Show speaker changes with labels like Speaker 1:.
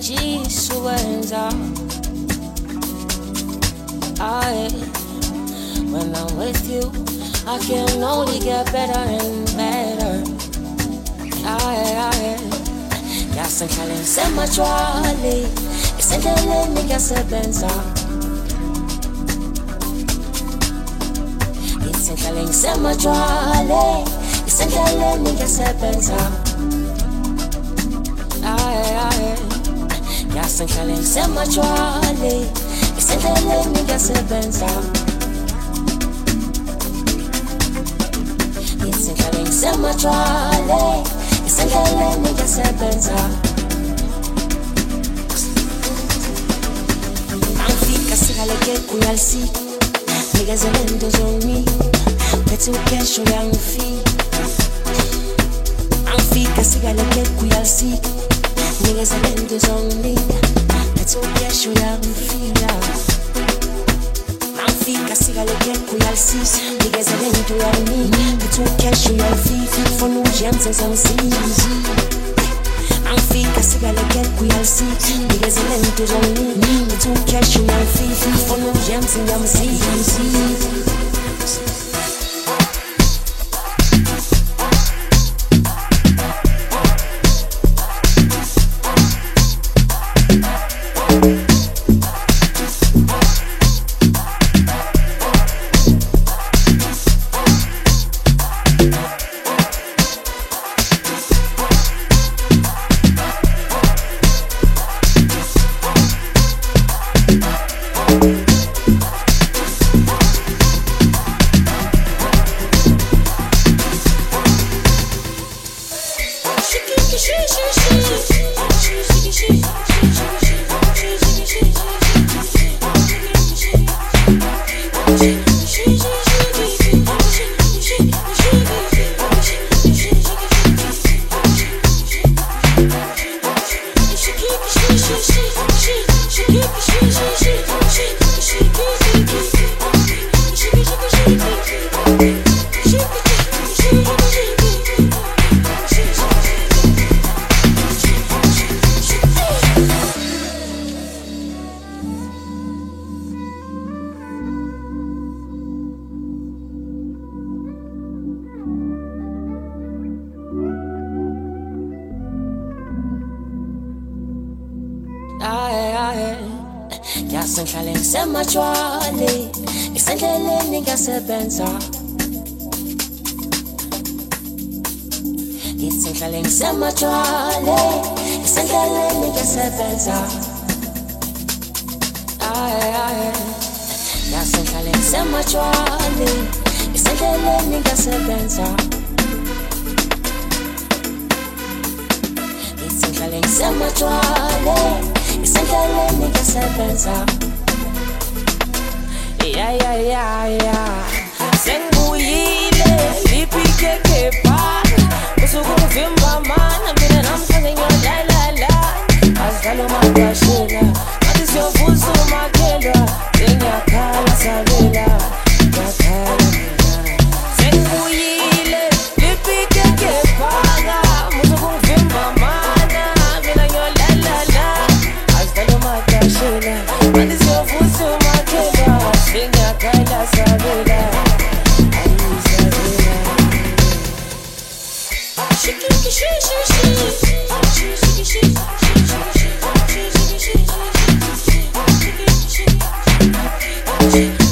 Speaker 1: disso ends when I'm with you, I can only get better and better. Ya sentale insieme a Charlie e sentale mica se pensa. E sentale insieme a Charlie e sentale mica se pensa. Ya sentale insieme a Charlie e sentale mica se pensa. E sentale insieme a Charlie e sentale mica se pensa. Fica sigale che qui al sì, mica se lento sono mi, pezzo che scioglie un fi. Fica sigale che qui al sì, mica se lento sono mi, pezzo che scioglie un fi. Fica sigale che qui al sì, mica se lento sono mi, pezzo che scioglie un fi. Fanno urgenza sono sì. Fica sigale che qui al sì, mica se lento sono mi, pezzo che scioglie un fi. Fanno urgenza sono sì. Ya sentale insieme a Charlie e sentale mica se pensa. E sentale insieme a Charlie e sentale mica se pensa. Ya sentale insieme a Charlie e sentale mica se pensa. E sentale insieme a Charlie e sentale mica se pensa. Senguyile lipike kepa usukuvimba mana mina namkhanyo la azalo makashela athi siyovusa umakhelwa ngiyakhala sabela ngiyakhala mina. Senguyile lipike kepa usukuvimba mana mina la azalo makashela athi siyovusa umakhelwa ngiyakhala sabela. She